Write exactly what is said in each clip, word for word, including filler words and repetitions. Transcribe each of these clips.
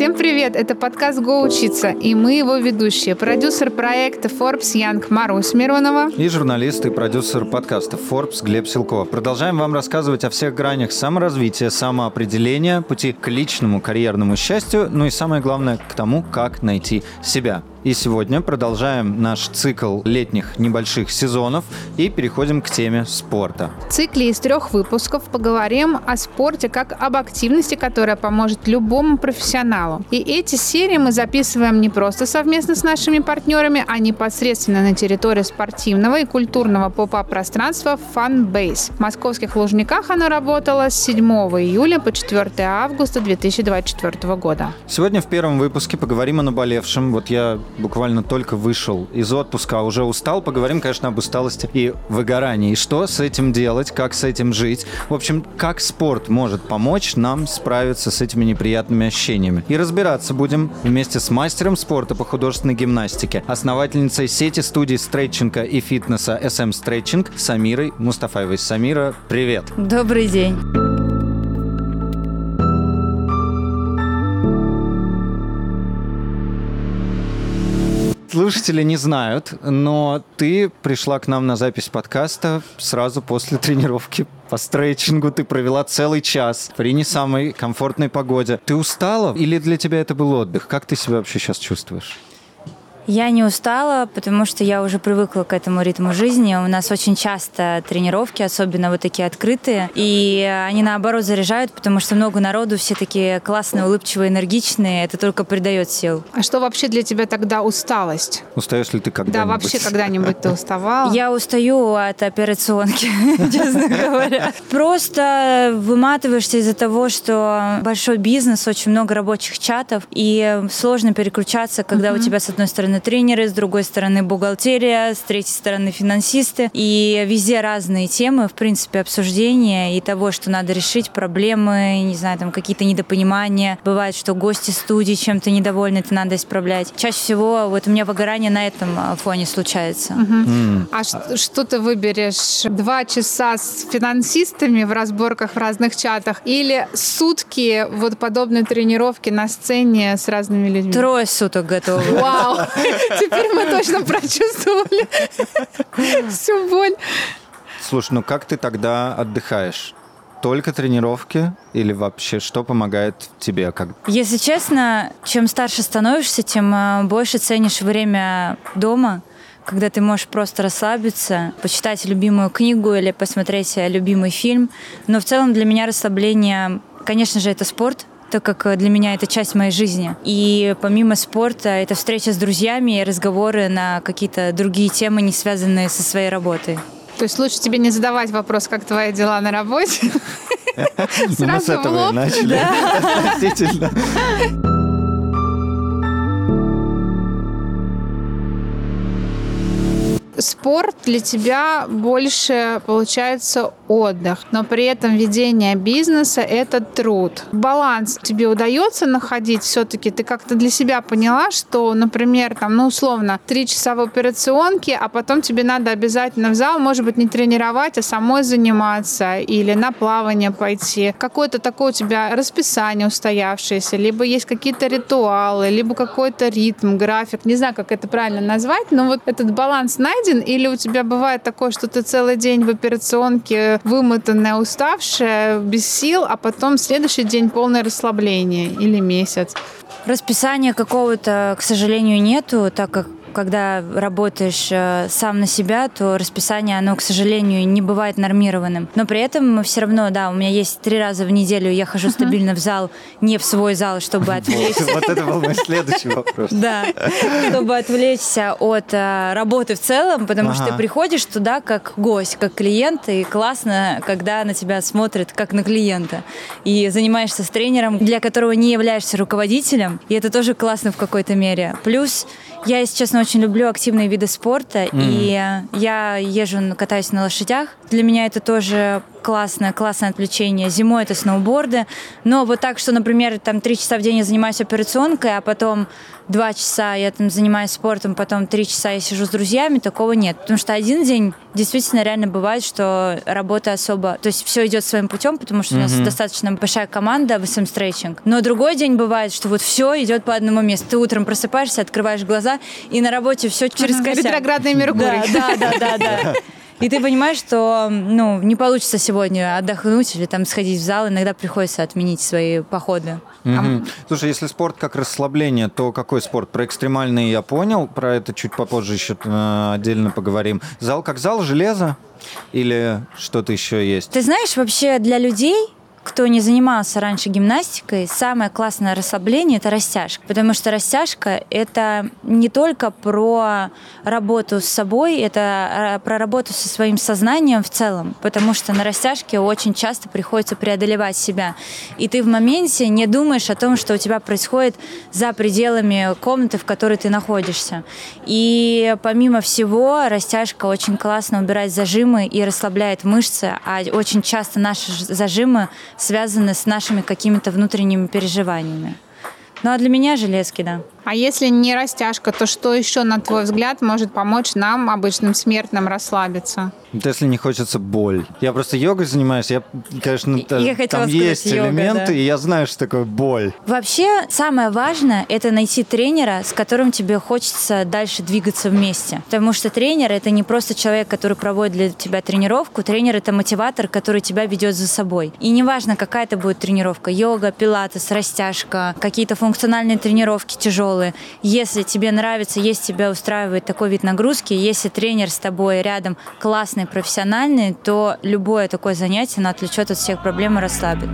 Всем привет! Это подкаст «Го учиться», и мы его ведущие. Продюсер проекта Forbes Young Марусь Миронова и журналист и продюсер подкаста Forbes Глеб Силко. Продолжаем вам рассказывать о всех гранях саморазвития, самоопределения, пути к личному карьерному счастью, ну и самое главное, к тому, как найти себя. И сегодня продолжаем наш цикл летних небольших сезонов и переходим к теме спорта. В цикле из трех выпусков поговорим о спорте как об активности, которая поможет любому профессионалу. И эти серии мы записываем не просто совместно с нашими партнерами, а непосредственно на территории спортивного и культурного поп-ап-пространства Funbase. В московских Лужниках оно работало с седьмого июля по четвёртого августа две тысячи двадцать четвёртого года. Сегодня в первом выпуске поговорим о наболевшем. Вот я буквально только вышел из отпуска, а уже устал. Поговорим, конечно, об усталости и выгорании. И что с этим делать, как с этим жить. В общем, как спорт может помочь нам справиться с этими неприятными ощущениями. И разбираться будем вместе с мастером спорта по художественной гимнастике, основательницей сети студий стретчинга и фитнеса эс эм Stretching Самирой Мустафаевой. Самира, привет! Добрый день! Слушатели не знают, но ты пришла к нам на запись подкаста сразу после тренировки по стретчингу. Ты провела целый час при не самой комфортной погоде. Ты устала или для тебя это был отдых? Как ты себя вообще сейчас чувствуешь? Я не устала, потому что я уже привыкла к этому ритму жизни. У нас очень часто тренировки, особенно вот такие открытые, и они наоборот заряжают, потому что много народу, все такие классные, улыбчивые, энергичные. Это только придает сил. А что вообще для тебя тогда усталость? Устаешь ли ты когда-нибудь? Да, вообще когда-нибудь ты уставала? Я устаю от операционки, честно говоря. Просто выматываешься из-за того, что большой бизнес, очень много рабочих чатов, и сложно переключаться, когда у тебя с одной стороны тренеры, с другой стороны бухгалтерия, с третьей стороны финансисты. И везде разные темы, в принципе, обсуждения и того, что надо решить, проблемы, не знаю, там какие-то недопонимания. Бывает, что гости студии чем-то недовольны, это надо исправлять. Чаще всего вот у меня выгорание на этом фоне случается. Угу. Mm. А что, что ты выберешь? Два часа с финансистами в разборках в разных чатах или сутки вот подобной тренировки на сцене с разными людьми? Трое суток готовы. Вау! Теперь мы точно прочувствовали всю боль. Слушай, ну как ты тогда отдыхаешь? Только тренировки или вообще что помогает тебе? Как... Если честно, чем старше становишься, тем больше ценишь время дома, когда ты можешь просто расслабиться, почитать любимую книгу или посмотреть любимый фильм. Но в целом для меня расслабление, конечно же, это спорт, так как для меня это часть моей жизни. И помимо спорта, это встреча с друзьями и разговоры на какие-то другие темы, не связанные со своей работой. То есть лучше тебе не задавать вопрос, как твои дела на работе? Мы с этого и начали. Действительно. Спорт для тебя больше, получается, отдых, но при этом ведение бизнеса – это труд. Баланс тебе удается находить все-таки? Ты как-то для себя поняла, что, например, там, ну, условно, три часа в операционке, а потом тебе надо обязательно в зал, может быть, не тренировать, а самой заниматься или на плавание пойти. Какое-то такое у тебя расписание устоявшееся, либо есть какие-то ритуалы, либо какой-то ритм, график. Не знаю, как это правильно назвать, но вот этот баланс найден. Или у тебя бывает такое, что ты целый день в операционке вымотанная, уставшая, без сил, а потом следующий день полное расслабление или месяц? Расписания какого-то, к сожалению, нету, так как когда работаешь э, сам на себя, то расписание, оно, к сожалению, не бывает нормированным. Но при этом все равно, да, у меня есть три раза в неделю, я хожу стабильно в зал, не в свой зал, чтобы отвлечься. Вот это был мой следующий вопрос. Да, чтобы отвлечься от работы в целом, потому что ты приходишь туда как гость, как клиент, и классно, когда на тебя смотрят как на клиента. И занимаешься с тренером, для которого не являешься руководителем, и это тоже классно в какой-то мере. Плюс я, если честно, очень люблю активные виды спорта, mm. и я езжу, катаюсь на лошадях. Для меня это тоже классное, классное отвлечение. Зимой это сноуборды. Но вот так, что, например, там три часа в день я занимаюсь операционкой, а потом два часа я там занимаюсь спортом, потом три часа я сижу с друзьями, такого нет. Потому что один день действительно реально бывает, что работа особо... То есть все идет своим путем, потому что mm-hmm. у нас достаточно большая команда в эс эм Stretching. Но другой день бывает, что вот все идет по одному месту. Ты утром просыпаешься, открываешь глаза, и на работе все через uh-huh. косяк. Ретроградный Меркурий. Да, да, да, да, да. И ты понимаешь, что ну, не получится сегодня отдохнуть или там сходить в зал. Иногда приходится отменить свои походы. Угу. Слушай, если спорт как расслабление, то какой спорт? Про экстремальный я понял, про это чуть попозже еще отдельно поговорим. Зал как зал, железо или что-то еще есть? Ты знаешь, вообще для людей, кто не занимался раньше гимнастикой, самое классное расслабление – это растяжка. Потому что растяжка – это не только про работу с собой, это про работу со своим сознанием в целом. Потому что на растяжке очень часто приходится преодолевать себя. И ты в моменте не думаешь о том, что у тебя происходит за пределами комнаты, в которой ты находишься. И помимо всего, растяжка очень классно убирает зажимы и расслабляет мышцы. А очень часто наши зажимы связаны с нашими какими-то внутренними переживаниями. Ну а для меня железки, да. А если не растяжка, то что еще, на твой взгляд, может помочь нам, обычным смертным, расслабиться? Вот если не хочется боль. Я просто йогой занимаюсь, я, конечно, я там сказать, есть йога, элементы, да. И я знаю, что такое боль. Вообще, самое важное – это найти тренера, с которым тебе хочется дальше двигаться вместе. Потому что тренер – это не просто человек, который проводит для тебя тренировку. Тренер – это мотиватор, который тебя ведет за собой. И неважно, какая это будет тренировка – йога, пилатес, растяжка, какие-то функциональные тренировки тяжелые. Если тебе нравится, если тебя устраивает такой вид нагрузки, если тренер с тобой рядом классный, профессиональный, то любое такое занятие, оно отвлечет от всех проблем и расслабит.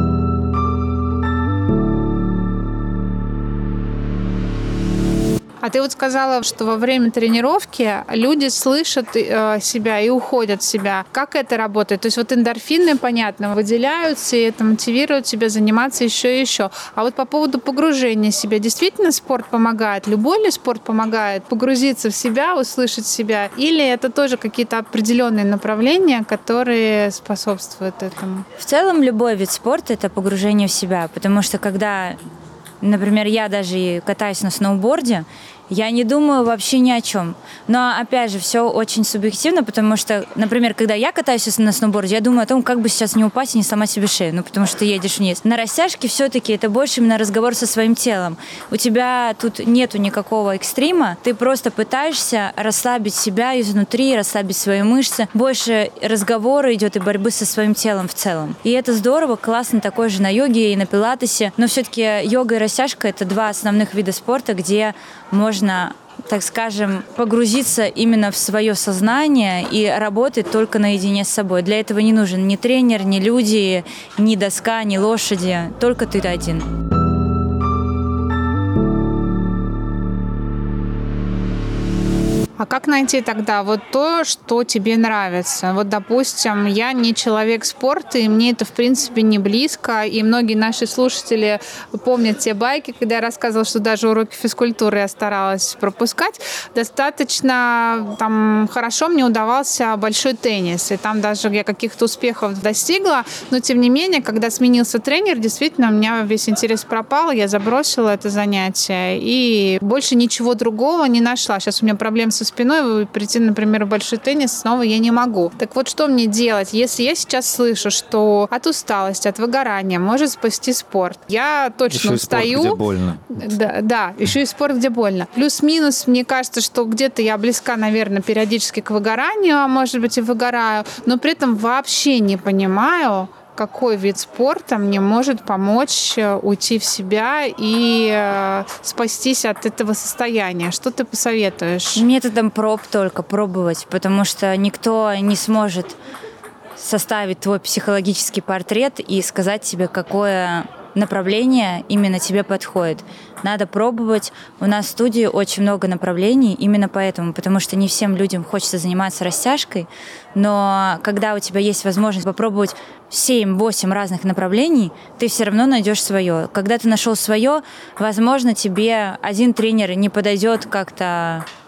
А ты вот сказала, что во время тренировки люди слышат э, себя и уходят в себя. Как это работает? То есть вот эндорфины, понятно, выделяются, и это мотивирует тебя заниматься еще и еще. А вот по поводу погружения в себя, действительно спорт помогает? Любой ли спорт помогает погрузиться в себя, услышать себя? Или это тоже какие-то определенные направления, которые способствуют этому? В целом любой вид спорта – это погружение в себя, потому что когда... Например, я даже катаюсь на сноуборде, я не думаю вообще ни о чем. Но, опять же, все очень субъективно, потому что, например, когда я катаюсь на сноуборде, я думаю о том, как бы сейчас не упасть и не сломать себе шею, ну, потому что ты едешь вниз. На растяжке все-таки это больше именно разговор со своим телом. У тебя тут нету никакого экстрима, ты просто пытаешься расслабить себя изнутри, расслабить свои мышцы. Больше разговора идет и борьбы со своим телом в целом. И это здорово, классно, такое же на йоге и на пилатесе. Но все-таки йога и растяжка – это два основных вида спорта, где можно, так скажем, погрузиться именно в свое сознание и работать только наедине с собой. Для этого не нужен ни тренер, ни люди, ни доска, ни лошади. Только ты один. А как найти тогда вот то, что тебе нравится? Вот, допустим, я не человек спорта, и мне это, в принципе, не близко. И многие наши слушатели помнят те байки, когда я рассказывала, что даже уроки физкультуры я старалась пропускать. Достаточно там хорошо мне удавался большой теннис. И там даже я каких-то успехов достигла. Но, тем не менее, когда сменился тренер, действительно, у меня весь интерес пропал. Я забросила это занятие. И больше ничего другого не нашла. Сейчас у меня проблемы со спиной, прийти, например, в большой теннис снова я не могу. Так вот, что мне делать, если я сейчас слышу, что от усталости, от выгорания может спасти спорт? Я точно еще устаю. И спорт, где больно. Да, да, еще и спорт, где больно. Плюс-минус, мне кажется, что где-то я близка, наверное, периодически к выгоранию, а может быть и выгораю, но при этом вообще не понимаю, какой вид спорта мне может помочь уйти в себя и э, спастись от этого состояния. Что ты посоветуешь? Методом проб только пробовать, потому что никто не сможет составить твой психологический портрет и сказать тебе, какое направление именно тебе подходит. Надо пробовать. У нас в студии очень много направлений именно поэтому, потому что не всем людям хочется заниматься растяжкой, но когда у тебя есть возможность попробовать семь-восемь разных направлений, ты все равно найдешь свое. Когда ты нашел свое, возможно, тебе один тренер не подойдет как-то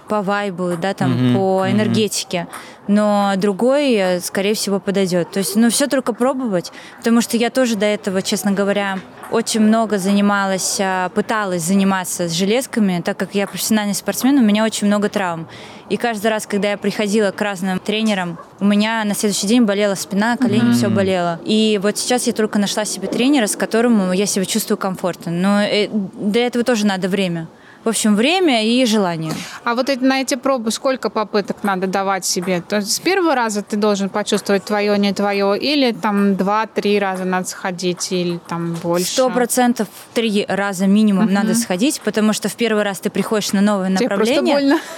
по вайбу, да, там, Mm-hmm. по Mm-hmm. энергетике, но другой, скорее всего, подойдет. То есть, ну, все только пробовать, потому что я тоже до этого, честно говоря, очень много занималась, пыталась заниматься с железками, так как я профессиональный спортсмен, у меня очень много травм. И каждый раз, когда я приходила к разным тренерам, у меня на следующий день болела спина, колени, mm-hmm. все болело. И вот сейчас я только нашла себе тренера, с которым я себя чувствую комфортно. Но для этого тоже надо время. В общем, время и желание. А вот эти, на эти пробы сколько попыток надо давать себе? То есть с первого раза ты должен почувствовать твое, не твое, или там два-три раза надо сходить, или там больше? Сто процентов три раза минимум угу. надо сходить, потому что в первый раз ты приходишь на новое направление. Тебе просто больно.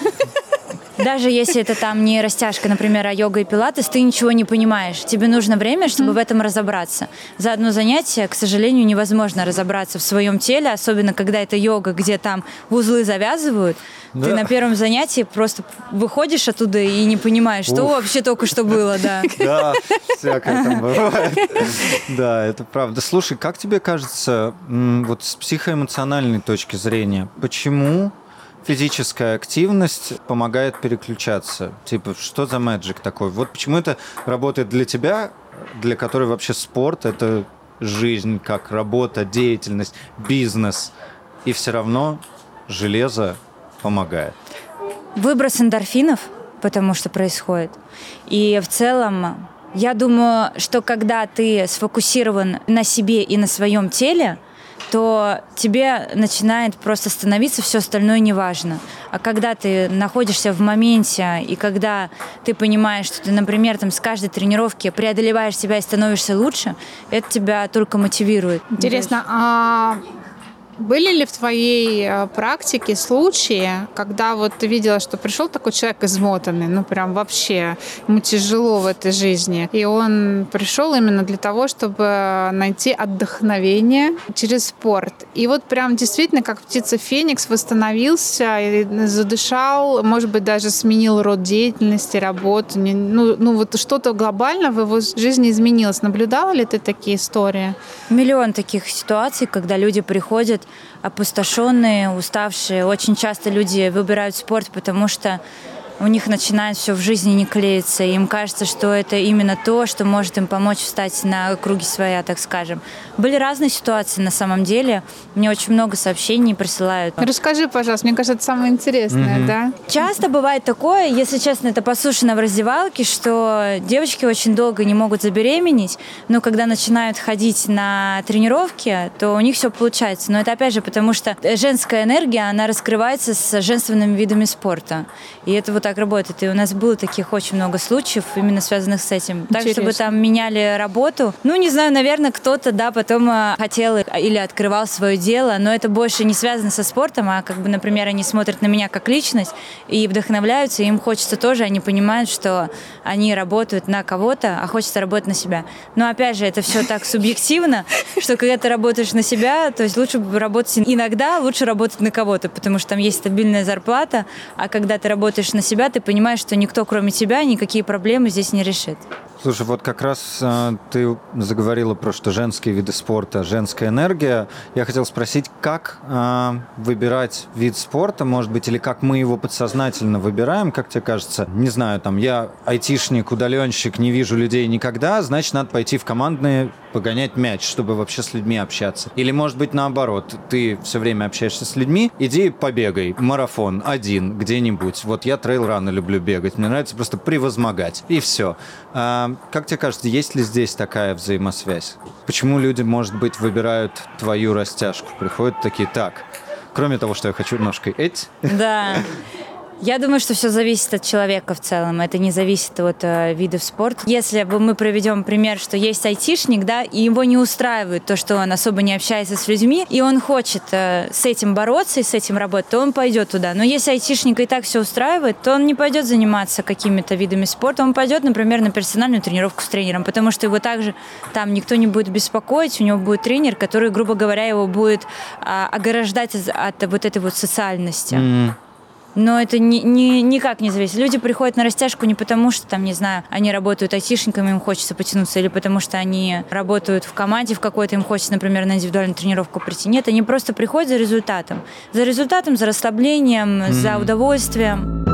Даже если это там не растяжка, например, а йога и пилатес, ты ничего не понимаешь. Тебе нужно время, чтобы mm. в этом разобраться. За одно занятие, к сожалению, невозможно разобраться в своем теле, особенно когда это йога, где там узлы завязывают. Да. Ты на первом занятии просто выходишь оттуда и не понимаешь, что Уф. вообще только что было. Да, да, всякое там бывает. Да, это правда. Слушай, как тебе кажется, вот с психоэмоциональной точки зрения, почему физическая активность помогает переключаться? Типа, что за мэджик такой? Вот почему это работает для тебя, для которой вообще спорт – это жизнь, как работа, деятельность, бизнес, и все равно железо помогает? Выброс эндорфинов, потому что происходит. И в целом, я думаю, что когда ты сфокусирован на себе и на своем теле, то тебе начинает просто становиться все остальное неважно. А когда ты находишься в моменте, и когда ты понимаешь, что ты, например, там, с каждой тренировки преодолеваешь себя и становишься лучше, это тебя только мотивирует. Интересно, а были ли в твоей практике случаи, когда вот ты видела, что пришел такой человек измотанный, ну прям вообще, ему тяжело в этой жизни, и он пришел именно для того, чтобы найти отдохновение через спорт. И вот прям действительно, как птица Феникс, восстановился, и задышал, может быть, даже сменил род деятельности, работу. Ну, ну вот что-то глобально в его жизни изменилось. Наблюдала ли ты такие истории? Миллион таких ситуаций, когда люди приходят опустошенные, уставшие. Очень часто люди выбирают спорт, потому что у них начинает все в жизни не клеиться. И им кажется, что это именно то, что может им помочь встать на круги своя, так скажем. Были разные ситуации на самом деле. Мне очень много сообщений присылают. Расскажи, пожалуйста, мне кажется, это самое интересное, mm-hmm. да? Часто бывает такое, если честно, это послушано в раздевалке, что девочки очень долго не могут забеременеть, но когда начинают ходить на тренировки, то у них все получается. Но это опять же потому, что женская энергия, она раскрывается с женственными видами спорта. И это вот так работает. И у нас было таких очень много случаев, именно связанных с этим. Так, Интересно. чтобы там меняли работу. Ну, не знаю, наверное, кто-то, да, потом хотел или открывал свое дело, но это больше не связано со спортом, а как бы, например, они смотрят на меня как личность и вдохновляются, и им хочется тоже, они понимают, что они работают на кого-то, а хочется работать на себя. Но, опять же, это все так субъективно, что когда ты работаешь на себя, то есть лучше работать иногда, лучше работать на кого-то, потому что там есть стабильная зарплата, а когда ты работаешь на себя, ты понимаешь, что никто, кроме тебя, никакие проблемы здесь не решит. Слушай, вот как раз э, ты заговорила про что женские виды спорта, женская энергия. Я хотел спросить, как э, выбирать вид спорта, может быть, или как мы его подсознательно выбираем, как тебе кажется? Не знаю, там, я айтишник, удаленщик, не вижу людей никогда, значит, надо пойти в командные погонять мяч, чтобы вообще с людьми общаться. Или, может быть, наоборот, ты все время общаешься с людьми, иди побегай, марафон, один, где-нибудь. Вот я трейл-раны люблю бегать, мне нравится просто превозмогать, и все. А, как тебе кажется, есть ли здесь такая взаимосвязь? Почему люди, может быть, выбирают твою растяжку? Приходят такие, так, кроме того, что я хочу ножкой эть. Да. Я думаю, что все зависит от человека в целом. Это не зависит от э, видов спорта. Если бы мы проведем пример, что есть айтишник, да, и его не устраивает то, что он особо не общается с людьми, и он хочет э, с этим бороться и с этим работать, то он пойдет туда. Но если айтишника и так все устраивает, то он не пойдет заниматься какими-то видами спорта. Он пойдет, например, на персональную тренировку с тренером, потому что его также там никто не будет беспокоить. У него будет тренер, который, грубо говоря, его будет э, ограждать от вот этой вот социальности. Mm. Но это ни, ни, никак не зависит. Люди приходят на растяжку не потому, что, там, не знаю, они работают айтишниками, им хочется потянуться, или потому что они работают в команде в какой-то, им хочется, например, на индивидуальную тренировку прийти. Нет, они просто приходят за результатом. За результатом, за расслаблением, mm-hmm. за удовольствием.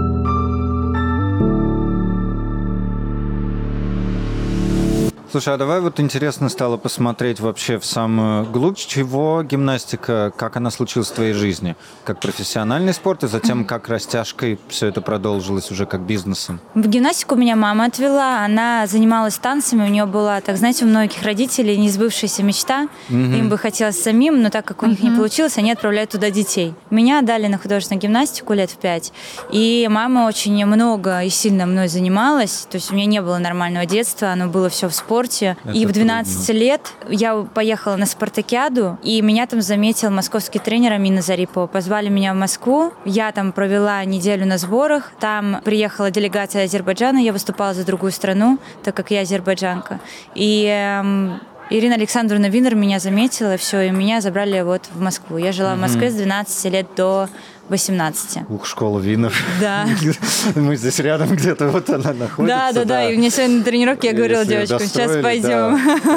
Слушай, а давай вот интересно стало посмотреть вообще в самую глубь, с чего гимнастика, как она случилась в твоей жизни? Как профессиональный спорт, и затем как растяжкой все это продолжилось уже как бизнесом? В гимнастику меня мама отвела, она занималась танцами, у нее была, так знаете, у многих родителей несбывшаяся мечта, mm-hmm. им бы хотелось самим, но так как у них mm-hmm. не получилось, они отправляют туда детей. Меня отдали на художественную гимнастику лет в пять, и мама очень много и сильно мной занималась, то есть у меня не было нормального детства, оно было все в спорте. Это и в двенадцать трудно. Лет я поехала на спартакиаду, и меня там заметил московский тренер Амина Зарипова. Позвали меня в Москву, я там провела неделю на сборах, там приехала делегация Азербайджана, я выступала за другую страну, так как я азербайджанка. И эм, Ирина Александровна Винер меня заметила, все, и меня забрали вот в Москву. Я жила mm-hmm. в Москве с двенадцати лет до восемнадцати. Ух, школа Винер. Да. Мы здесь рядом где-то, вот она находится. Да, да, да. И мне сегодня на тренировке я говорила девочкам, сейчас пойдем.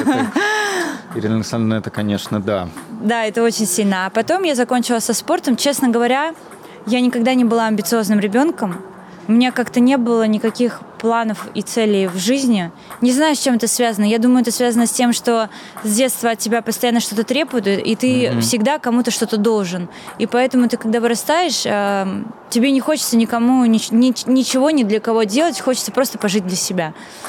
Ирина Александровна, это, конечно, да. Да, это очень сильно. А потом я закончила со спортом. Честно говоря, я никогда не была амбициозным ребенком. У меня как-то не было никаких планов и целей в жизни. Не знаю, с чем это связано. Я думаю, это связано с тем, что с детства от тебя постоянно что-то требуют, и ты mm-hmm. всегда кому-то что-то должен. И поэтому ты, когда вырастаешь, э, тебе не хочется никому ни, ни, ничего ни для кого делать, хочется просто пожить для себя.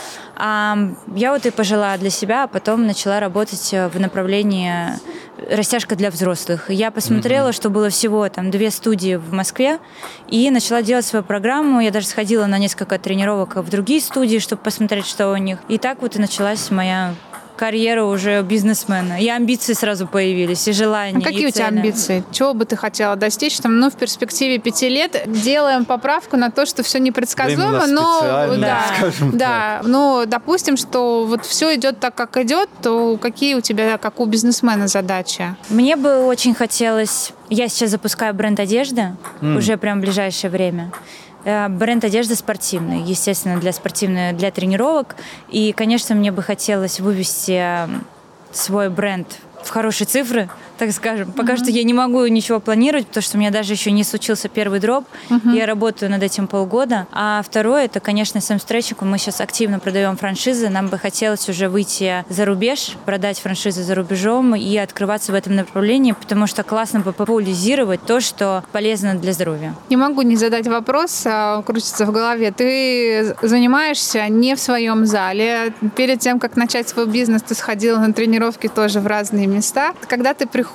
А я вот и пожила для себя, а потом начала работать в направлении растяжка для взрослых. Я посмотрела, mm-hmm. что было всего там две студии в Москве, и начала делать свою программу. Я даже сходила на несколько тренировок в другие студии, чтобы посмотреть, что у них. И так вот и началась моя карьера уже бизнесмена. И амбиции сразу появились, и желания. А какие у тебя амбиции? Чего бы ты хотела достичь? Там, ну, в перспективе пяти лет делаем поправку на то, что все непредсказуемо, но да, да, ну, допустим, что вот все идет так, как идет, то какие у тебя, как у бизнесмена, задачи? Мне бы очень хотелось... Я сейчас запускаю бренд одежды mm. уже прям в ближайшее время. Бренд одежды спортивный, естественно, для спортивной, для тренировок. И, конечно, мне бы хотелось вывести свой бренд в хорошие цифры, так скажем. Пока mm-hmm. что я не могу ничего планировать, потому что у меня даже еще не случился первый дроп. Mm-hmm. Я работаю над этим полгода. А второе, это, конечно, с эм-стретчингом. Мы сейчас активно продаем франшизы. Нам бы хотелось уже выйти за рубеж, продать франшизы за рубежом и открываться в этом направлении, потому что классно популяризировать то, что полезно для здоровья. Не могу не задать вопрос, крутится в голове. Ты занимаешься не в своем зале. Перед тем, как начать свой бизнес, ты сходила на тренировки тоже в разные места. Когда ты приходишь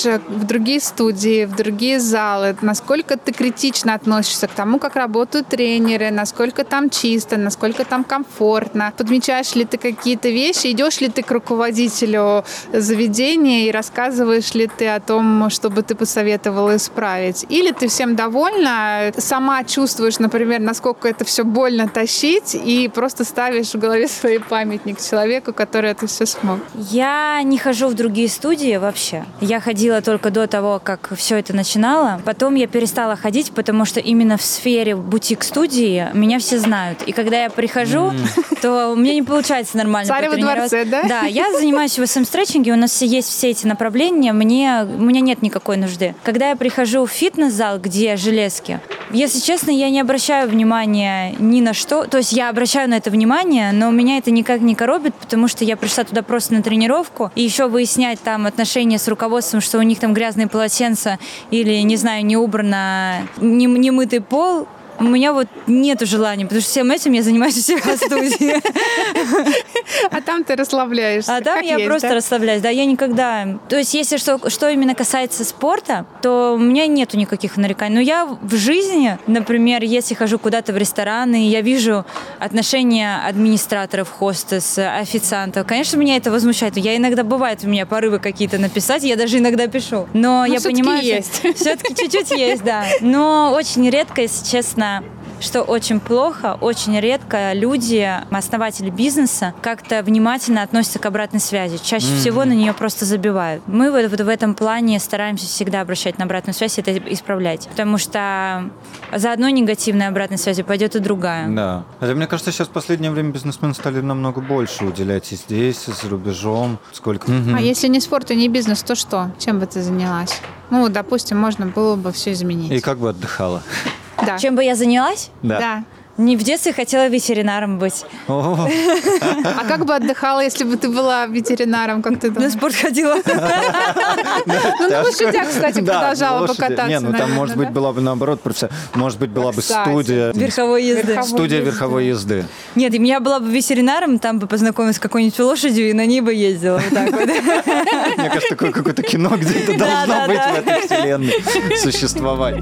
в другие студии, в другие залы, насколько ты критично относишься к тому, как работают тренеры, насколько там чисто, насколько там комфортно, подмечаешь ли ты какие-то вещи, идешь ли ты к руководителю заведения и рассказываешь ли ты о том, что бы ты посоветовала исправить, или ты всем довольна, сама чувствуешь, например, насколько это все больно тащить, и просто ставишь в голове свой памятник человеку, который это все смог. Я не хожу в другие студии вообще. Я ходила только до того, как все это начинало. Потом я перестала ходить, потому что именно в сфере бутик-студии меня все знают. И когда я прихожу, mm. то у меня не получается нормально потренироваться. Царь во дворце, да? Да, я занимаюсь в эс эм-стретчинге, у нас все есть все эти направления, мне, у меня нет никакой нужды. Когда я прихожу в фитнес-зал, где железки, если честно, я не обращаю внимания ни на что. То есть я обращаю на это внимание, но меня это никак не коробит, потому что я пришла туда просто на тренировку, и еще выяснять там отношения с руководством, что у них там грязные полотенца или, не знаю, не убрано, не, не мытый пол, у меня вот нету желания, потому что всем этим я занимаюсь у себя в студии. А там ты расслабляешься. А там я просто расслабляюсь. Да, я никогда... То есть, если что, что именно касается спорта, то у меня нету никаких нареканий. Но я в жизни, например, если хожу куда-то в рестораны, я вижу отношения администраторов, хостес, официантов. Конечно, меня это возмущает. Я иногда, бывает у меня порывы какие-то написать, я даже иногда пишу. Но я понимаю, есть. Все-таки чуть-чуть есть, да. Но очень редко, если честно, что очень плохо, очень редко люди, основатели бизнеса, как-то внимательно относятся к обратной связи. Чаще mm-hmm. всего на нее просто забивают. Мы вот, вот в этом плане стараемся всегда обращать на обратную связь и это исправлять. Потому что за одной негативной обратной связью пойдет и другая. Да. Хотя мне кажется, сейчас в последнее время бизнесмены стали намного больше уделять и здесь, и за рубежом. Сколько? Mm-hmm. А если не спорт и не бизнес, то что? Чем бы ты занялась? Ну, допустим, можно было бы все изменить. И как бы отдыхала? Да. Чем бы я занялась? Да. Да. Не в детстве хотела ветеринаром быть. О. А как бы отдыхала, если бы ты была ветеринаром, как ты думаешь? На спорт ходила. Ну, на лошадях, кстати, продолжала покататься. Не, ну там, может быть, была бы наоборот, может быть, была бы студия. Верховой езды. Студия верховой езды. Нет, я была бы ветеринаром, там бы познакомилась с какой-нибудь лошадью и на ней бы ездила. Вот так вот. Мне кажется, такое какое-то кино где-то должно быть в этой вселенной существовать.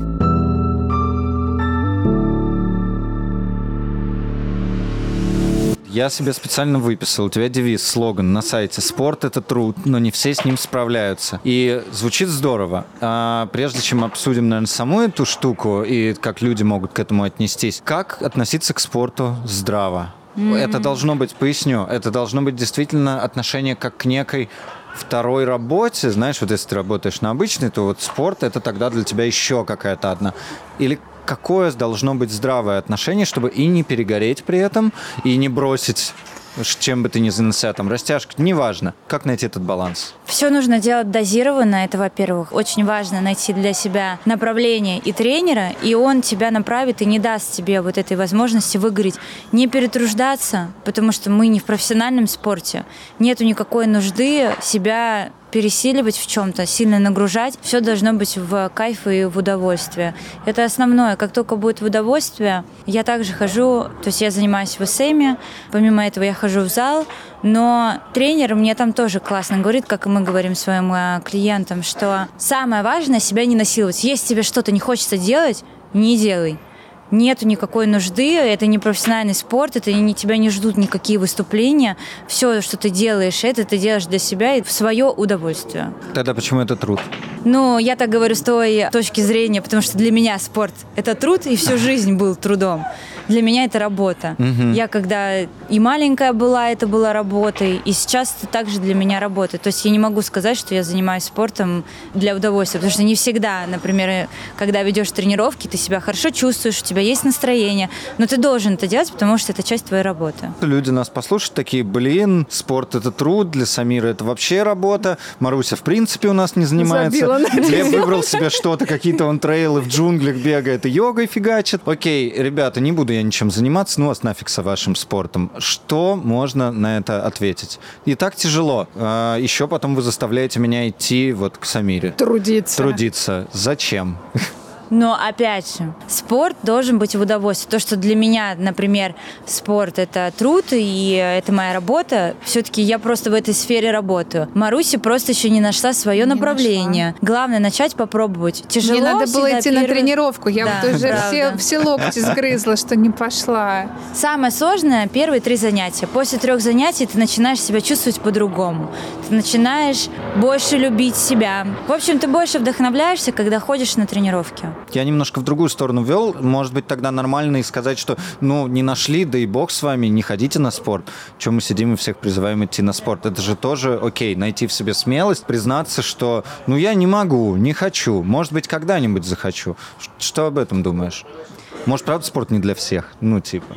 Я себе специально выписал. У тебя девиз, слоган на сайте «Спорт – это труд, но не все с ним справляются». И звучит здорово. А прежде чем обсудим, наверное, саму эту штуку и как люди могут к этому отнестись, как относиться к спорту здраво? Mm-hmm. Это должно быть, поясню, это должно быть действительно отношение как к некой второй работе. Знаешь, вот если ты работаешь на обычной, то вот спорт – это тогда для тебя еще какая-то одна. Или какое должно быть здравое отношение, чтобы и не перегореть при этом, и не бросить, чем бы ты ни занялся, там, растяжка, неважно. Как найти этот баланс? Все нужно делать дозированно, это, во-первых. Очень важно найти для себя направление и тренера, и он тебя направит и не даст тебе вот этой возможности выгореть. Не перетруждаться, потому что мы не в профессиональном спорте. Нету никакой нужды себя пересиливать в чем-то, сильно нагружать. Все должно быть в кайф и в удовольствие. Это основное. Как только будет в удовольствие, я также хожу, то есть я занимаюсь в СМе, помимо этого я хожу в зал, но тренер мне там тоже классно говорит, как и мы говорим своим клиентам, что самое важное — себя не насиловать. Если тебе что-то не хочется делать, не делай. Нету никакой нужды, это не профессиональный спорт, это не, тебя не ждут никакие выступления. Все, что ты делаешь, это ты делаешь для себя и в свое удовольствие. Тогда почему это труд? Ну, я так говорю с той точки зрения, потому что для меня спорт — это труд, и всю жизнь был трудом. Для меня это работа. Угу. Я когда и маленькая была, это была работой, и сейчас это также для меня работа. То есть я не могу сказать, что я занимаюсь спортом для удовольствия, потому что не всегда, например, когда ведешь тренировки, ты себя хорошо чувствуешь, у тебя есть настроение, но ты должен это делать, потому что это часть твоей работы. Люди нас послушают, такие, блин, спорт — это труд, для Самиры это вообще работа, Маруся в принципе у нас не занимается. Глеб выбрал себе что-то, какие-то он трейлы в джунглях бегает и йогой фигачит. Окей, ребята, не буду я ничем заниматься, ну вас нафиг со вашим спортом. Что можно на это ответить? И так тяжело. А еще потом вы заставляете меня идти вот к Самире. Трудиться. Трудиться. Зачем? Но, опять же, спорт должен быть в удовольствие. То, что для меня, например, спорт — это труд, и это моя работа, все-таки я просто в этой сфере работаю. Маруся просто еще не нашла свое не направление. Нашла. Главное — начать попробовать. Тяжело. Мне надо было идти первый... на тренировку. Я да, вот уже все, все локти сгрызла, что не пошла. Самое сложное — первые три занятия. После трех занятий ты начинаешь себя чувствовать по-другому. Ты начинаешь больше любить себя. В общем, ты больше вдохновляешься, когда ходишь на тренировки. Я немножко в другую сторону вел. Может быть, тогда нормально и сказать, что ну, не нашли, да и бог с вами, не ходите на спорт. Чем мы сидим и всех призываем идти на спорт? Это же тоже окей, найти в себе смелость, признаться, что ну я не могу, не хочу. Может быть, когда-нибудь захочу. Что об этом думаешь? Может, правда, спорт не для всех? Ну, типа...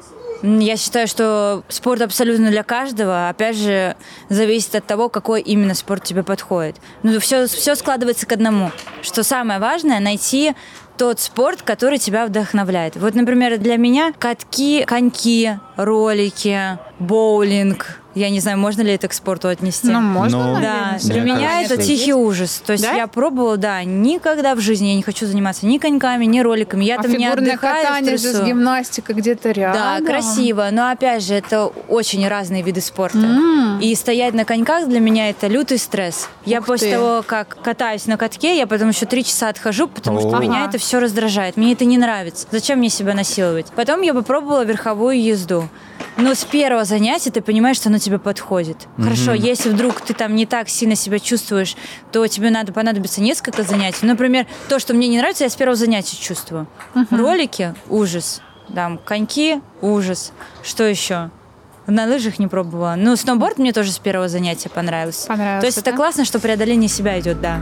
Я считаю, что спорт абсолютно для каждого. Опять же, зависит от того, какой именно спорт тебе подходит. Ну, все, все складывается к одному. Что самое важное — найти тот спорт, который тебя вдохновляет. Вот, например, для меня катки, коньки, ролики, боулинг. Я не знаю, можно ли это к спорту отнести. Ну, можно, ну, да. Для меня это тихий ужас. То есть да? я пробовала, да, никогда в жизни я не хочу заниматься ни коньками, ни роликами. Я а там не отдыхаю, катание же с гимнастикой где-то рядом. Да, красиво. Но, опять же, это очень разные виды спорта. Mm. И стоять на коньках для меня это лютый стресс. Ух я после ты. того, как катаюсь на катке, я потом еще три часа отхожу, потому О. что ага. меня это все раздражает. Мне это не нравится. Зачем мне себя насиловать? Потом я попробовала верховую езду. Но с первого занятия ты понимаешь, что она тебя тебе подходит. Mm-hmm. Хорошо, если вдруг ты там не так сильно себя чувствуешь, то тебе надо понадобится несколько занятий. Например, то, что мне не нравится, я с первого занятия чувствую. Mm-hmm. Ролики – ужас. Там, коньки – ужас. Что еще? На лыжах не пробовала. Ну, сноуборд мне тоже с первого занятия понравился. Понравился, То есть да? это классно, что преодоление себя идет, да.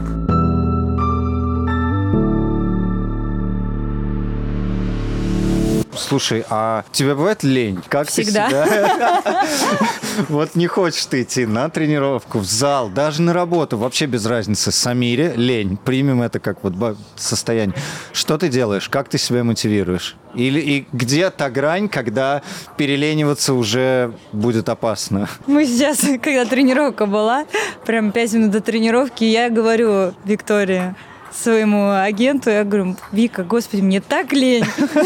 Слушай, а тебе бывает лень? Как Всегда. ты себя... Вот не хочешь ты идти на тренировку, в зал, даже на работу, вообще без разницы. Самире лень. Примем это как вот состояние. Что ты делаешь? Как ты себя мотивируешь? Или и где та грань, когда перелениваться уже будет опасно? Мы сейчас, когда тренировка была, прям пять минут до тренировки, я говорю Виктории, своему агенту, я говорю: Вика, господи, мне так лень.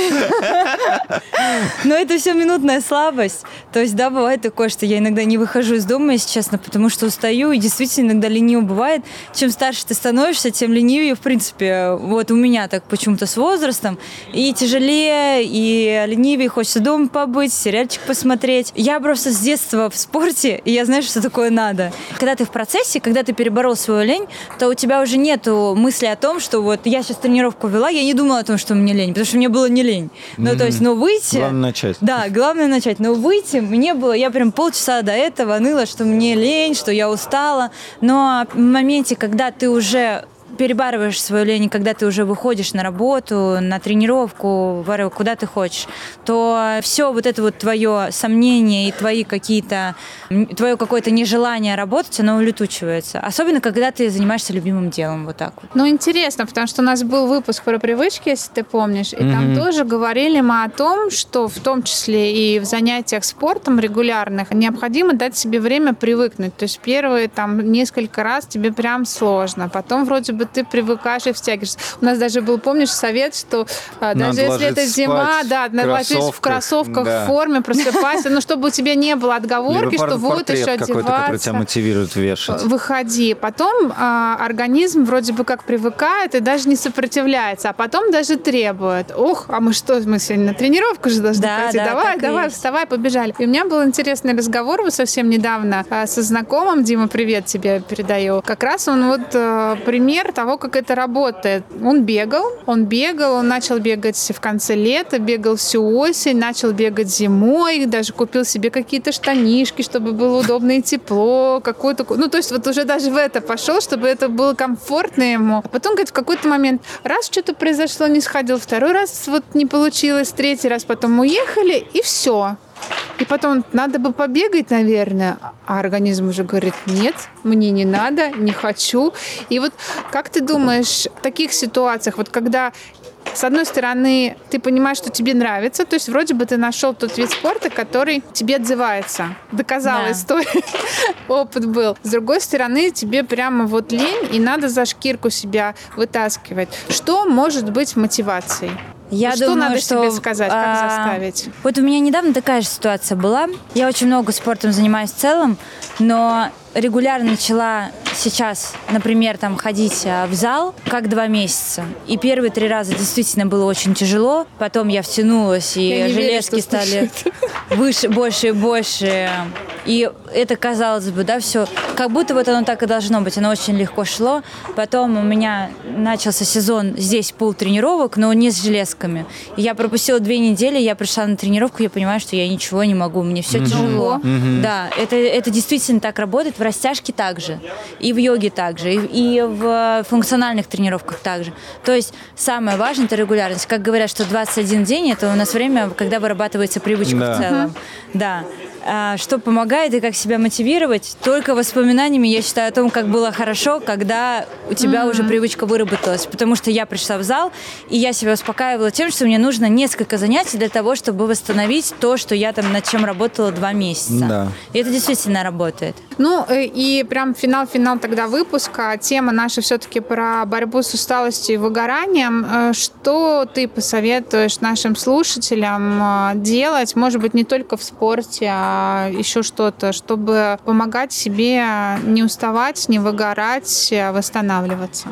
Но это все минутная слабость. То есть, да, бывает такое, что я иногда не выхожу из дома, если честно, потому что устаю, и действительно иногда лениво бывает. Чем старше ты становишься, тем ленивее, в принципе. Вот у меня так почему-то с возрастом. И тяжелее, и ленивее, хочется дома побыть, сериальчик посмотреть. Я просто с детства в спорте, и я знаю, что такое надо. Когда ты в процессе, когда ты переборол свою лень, то у тебя уже нету мысли о том, что вот я сейчас тренировку вела, я не думала о том, что мне лень, потому что мне было не лень. Ну, mm-hmm. то есть, ну, выйти... Главное начать. Да, главное начать. Но выйти мне было... Я прям полчаса до этого ныла, что мне лень, что я устала. Но в моменте, когда ты уже перебарываешь свою лень, когда ты уже выходишь на работу, на тренировку, куда ты хочешь, то все вот это вот твое сомнение и твои какие-то, твое какое-то нежелание работать, оно улетучивается. Особенно, когда ты занимаешься любимым делом, вот так вот. Ну, интересно, потому что у нас был выпуск про привычки, если ты помнишь, и mm-hmm. там тоже говорили мы о том, что в том числе и в занятиях спортом регулярных необходимо дать себе время привыкнуть. То есть первые там несколько раз тебе прям сложно, потом вроде бы ты привыкаешь и втягиваешься. У нас даже был, помнишь, совет, что а, даже если это зима, да, надо ложиться в кроссовках, да. в форме, просыпайся, но чтобы у тебя не было отговорки, либо что вот еще одеваться. Который тебя мотивирует вешать. Выходи. Потом а, организм вроде бы как привыкает и даже не сопротивляется, а потом даже требует. Ух, а мы что, мы сегодня на тренировку же должны да, пойти? Да, давай, давай, вставай, побежали. И у меня был интересный разговор вот совсем недавно а, со знакомым. Дима, привет тебе передаю. Как раз он вот а, пример того, как это работает. Он бегал, он бегал, он начал бегать в конце лета, бегал всю осень, начал бегать зимой, даже купил себе какие-то штанишки, чтобы было удобно и тепло, какую-то... Ну, то есть вот уже даже в это пошел, чтобы это было комфортно ему. А потом, говорит, в какой-то момент раз что-то произошло, не сходил, второй раз вот не получилось, третий раз потом уехали, и все. И потом надо бы побегать, наверное, а организм уже говорит: нет, мне не надо, не хочу. И вот как ты думаешь, в таких ситуациях, вот когда с одной стороны ты понимаешь, что тебе нравится, то есть вроде бы ты нашел тот вид спорта, который тебе отзывается, доказала да. история, опыт был. С другой стороны тебе прямо вот лень, и надо за шкирку себя вытаскивать. Что может быть мотивацией? Я что думаю, надо что, себе сказать, как а, заставить? Вот у меня недавно такая же ситуация была. Я очень много спортом занимаюсь в целом, но регулярно начала сейчас, например, там, ходить в зал как два месяца. И первые три раза действительно было очень тяжело. Потом я втянулась, и я железки верю, стали выше, больше и больше. И это, казалось бы, да, все, как будто вот оно так и должно быть. Оно очень легко шло. Потом у меня начался сезон здесь пул тренировок, но не с железками. И я пропустила две недели, я пришла на тренировку, я понимаю, что я ничего не могу, мне все mm-hmm. тяжело. Mm-hmm. Да, это, это действительно так работает. В растяжке также, и в йоге также, и, и в функциональных тренировках также. То есть самое важное – это регулярность. Как говорят, что двадцать один день – это у нас время, когда вырабатывается привычка да. в целом. Mm-hmm. Да. А, что помогает и как себя мотивировать? Только воспоминаниями, я считаю, о том, как было хорошо, когда у тебя mm-hmm. уже привычка выработалась. Потому что я пришла в зал, и я себя успокаивала тем, что мне нужно несколько занятий для того, чтобы восстановить то, что я там над чем работала два месяца. Да. И это действительно работает. Ну, и прям финал-финал тогда выпуска. Тема наша все-таки про борьбу с усталостью и выгоранием. Что ты посоветуешь нашим слушателям делать, может быть, не только в спорте, а еще что-то, чтобы помогать себе не уставать, не выгорать, восстанавливаться?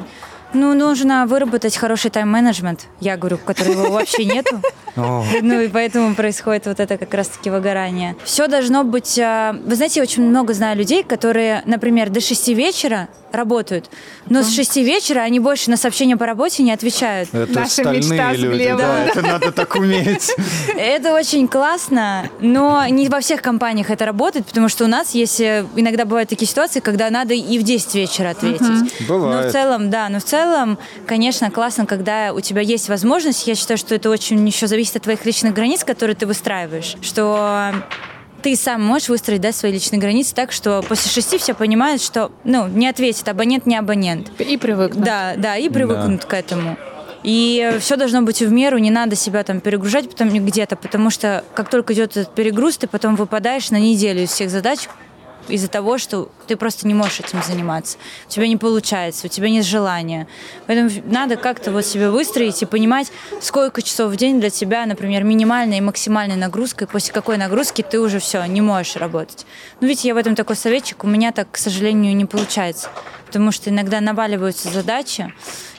Ну, нужно выработать хороший тайм-менеджмент, я говорю, которого вообще нету. Ну, и поэтому происходит вот это как раз-таки выгорание. Все должно быть... Вы знаете, я очень много знаю людей, которые, например, до шести вечера работают, но с шести вечера они больше на сообщения по работе не отвечают. Это Наша стальные мечта с люди, Глебом. да, это надо так уметь. Это очень классно, но не во всех компаниях это работает, потому что у нас есть... Иногда бывают такие ситуации, когда надо и в десять вечера ответить. Uh-huh. Бывает. Но в целом, да, но в целом, конечно, классно, когда у тебя есть возможность. Я считаю, что это очень еще зависит от твоих личных границ, которые ты выстраиваешь, что ты сам можешь выстроить, да, свои личные границы так, что после шести все понимают, что, ну, не ответит абонент, не абонент. И привыкнут. Да, да, и привыкнут Да. к этому. И все должно быть в меру, не надо себя там перегружать потом где-то, потому что как только идет этот перегруз, ты потом выпадаешь на неделю из всех задач из-за того, что ты просто не можешь этим заниматься. У тебя не получается, у тебя нет желания. Поэтому надо как-то вот себя выстроить и понимать, сколько часов в день для тебя, например, минимальная и максимальная нагрузка, и после какой нагрузки ты уже все, не можешь работать. Ну, видите, я в этом такой советчик, у меня так, к сожалению, не получается, потому что иногда наваливаются задачи,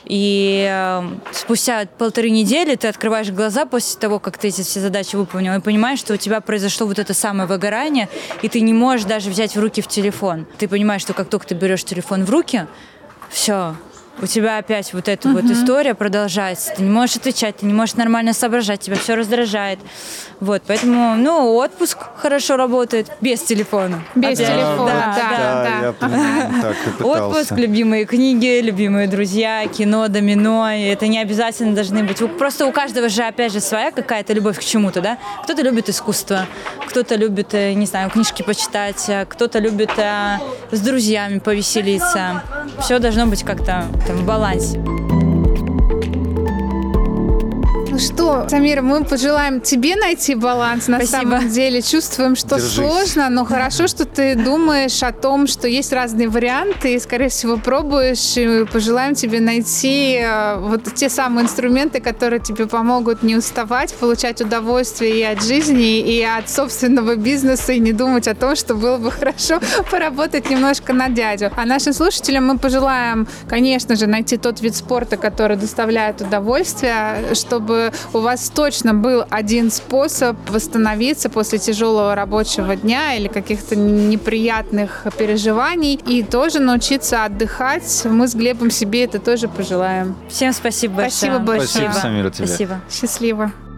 и э, спустя полторы недели ты открываешь глаза после того, как ты эти все задачи выполнил, и понимаешь, что у тебя произошло вот это самое выгорание, и ты не можешь даже взять в руки в телефон. Ты понимаешь, что как только ты берешь телефон в руки, все, у тебя опять вот эта uh-huh. вот история продолжается. Ты не можешь отвечать, ты не можешь нормально соображать, тебя все раздражает. Вот, поэтому, ну, отпуск хорошо работает без телефона. Без Опять. телефона, да, да, да. да, я понимаю, так и пытался. Отпуск, любимые книги, любимые друзья, кино, домино. И это не обязательно должны быть. Просто у каждого же, опять же, своя какая-то любовь к чему-то, да? Кто-то любит искусство, кто-то любит, не знаю, книжки почитать, кто-то любит э, с друзьями повеселиться. Все должно быть как-то там, в балансе. Ну что, Самира, мы пожелаем тебе найти баланс. На Спасибо. самом деле чувствуем, что Держись. сложно, но хорошо, что ты думаешь о том, что есть разные варианты, и, скорее всего, пробуешь. И пожелаем тебе найти э, вот те самые инструменты, которые тебе помогут не уставать, получать удовольствие и от жизни, и от собственного бизнеса, и не думать о том, что было бы хорошо поработать немножко на дядю. А нашим слушателям мы пожелаем, конечно же, найти тот вид спорта, который доставляет удовольствие, чтобы у вас точно был один способ восстановиться после тяжелого рабочего дня или каких-то неприятных переживаний, и тоже научиться отдыхать. Мы с Глебом себе это тоже пожелаем. Всем спасибо большое. Спасибо большое. Спасибо, Самира, тебе. Спасибо. Счастливо.